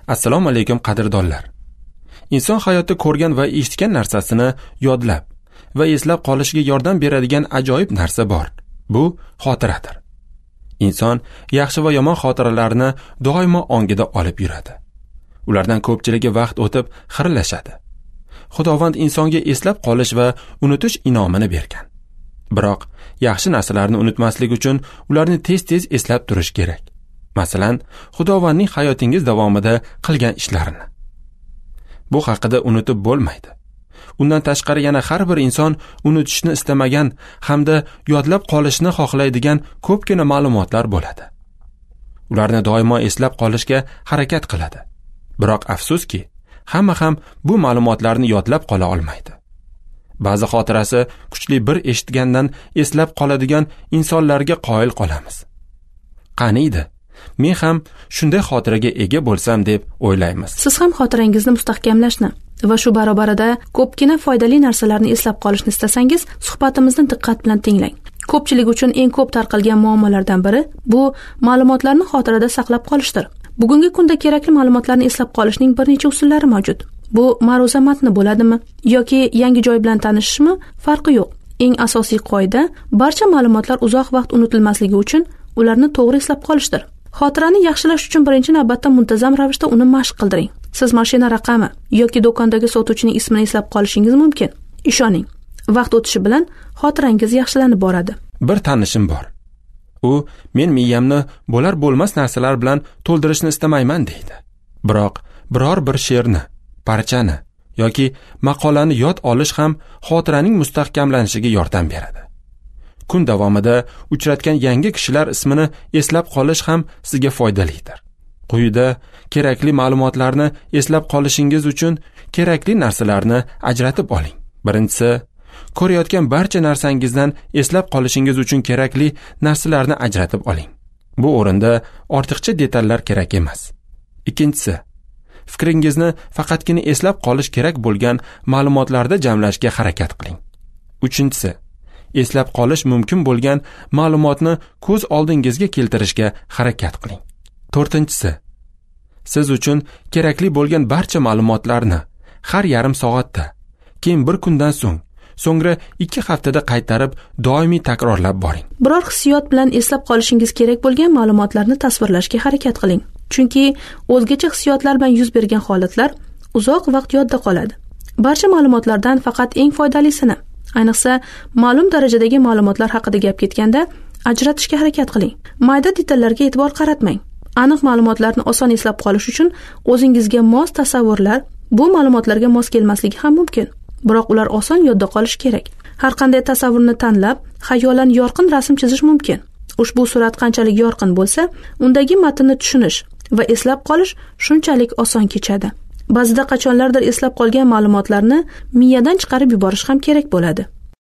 Assalomu alaykum qadrdonlar. Inson hayotda ko'rgan va eshitgan narsasini yodlab va eslab qolishiga yordam beradigan ajoyib narsa bor. Bu xotiradir. Inson yaxshi va yomon xotiralarni doimo ongida olib yuradi. Ulardan ko'pchiligi vaqt o'tib xiralashadi. Xudovand insonga eslab qolish va unutish inomini bergan. Biroq yaxshi narsalarni unutmaslik uchun ularni tez-tez eslab turish kerak. Masalan, Xudovandning hayotingiz davomida qilgan ishlarini. Bu haqida unutib bo'lmaydi. Undan tashqari yana har bir inson unutishni istamagan hamda yodlab qolishni xohlaydigan ko'pgina ma'lumotlar bo'ladi. Ularni doimo eslab qolishga harakat qiladi. Biroq afsuski, hamma ham bu ma'lumotlarni yodlab qola olmaydi. Ba'zi xotirasi kuchli bir eshitgandan eslab qoladigan insonlarga qoyil qolamiz. Qaniydi? Men ham shunday xotiraga ega bo'lsam deb o'ylaymiz. Siz ham xotirangizni mustahkamlashni va shu barobarida ko'pgina foydali narsalarni eslab qolishni istasangiz, suhbatimizni diqqat bilan tinglang. Ko'pchilik uchun eng ko'p tarqalgan muammolardan biri bu ma'lumotlarni xotirada saqlab qolishdir. Bugungi kunda kerakli ma'lumotlarni eslab qolishning bir necha usullari mavjud. Bu ma'ruza matni bo'ladimi yoki yangi joy bilan tanishishmi? Farqi yo'q. Eng asosiy qoida barcha ma'lumotlar uzoq vaqt unutilmasligi uchun ularni to'g'ri eslab qolishdir. Xotirani yaxshilash uchun birinchi navbatda muntazam ravishda uni mashq qildiring. Siz mashina raqami yoki do'kondagi sotuvchining ismini eslab qolishingiz mumkin. Ishoning, vaqt o'tishi bilan xotirangiz yaxshilanib boradi. Bir tanishim bor. U men miyamni bo'lar-bo'lmas narsalar bilan to'ldirishni istamayman deydi. Biroq biror bir she'rni, parchani yoki maqolani yod olish ham xotiraning mustahkamlanishiga yordam beradi. Kun davomida uchratgan yangi kishilar ismini eslab qolish ham sizga foydalidir. Quyida kerakli ma'lumotlarni eslab qolishingiz uchun kerakli narsalarni ajratib oling. Birinchisi, ko'rayotgan barcha narsangizdan eslab qolishingiz uchun kerakli narsalarni ajratib oling. Bu o'rinda ortiqcha detallar kerak emas. Ikkinchisi, fikringizni faqatgina eslab qolish kerak bo'lgan ma'lumotlarda jamlashga harakat qiling. Uchinchisi, eslab qolish mumkin bo'lgan ma'lumotni ko'z oldingizga keltirishga harakat qiling. To'rtinchisi, siz uchun kerakli bo'lgan barcha ma'lumotlarni har yarim soatda, keyin bir kundan so'ngra 2 haftada qaytarib doimiy takrorlab boring. Biror hissiyot bilan eslab qolishingiz kerak bo'lgan ma'lumotlarni tasvirlashga harakat qiling. Chunki o'zgacha hissiyotlar bilan yuz bergan holatlar uzoq vaqt yodda qoladi. Barcha ma'lumotlardan faqat eng foydalisini, ayniqsa ma'lum darajadagi ma'lumotlar haqida gap ketganda ajratishga harakat qiling. Mayda detallarga e'tibor qaratmang. Aniq ma'lumotlarni oson eslab qolish uchun o'zingizga mos tasavvurlar bu ma'lumotlarga mos kelmasligi ham mumkin. Biroq ular oson yodda qolishi kerak. Har qanday tasavvurni tanlab, xayolan yorqin rasm chizish mumkin. Ushbu surat qanchalik yorqin bo'lsa, undagi matnni tushunish va eslab qolish shunchalik oson kechadi. Ba'zida qachonlardir eslab qolgan ma'lumotlarni miyadan chiqarib yuborish ham kerak bo'ladi.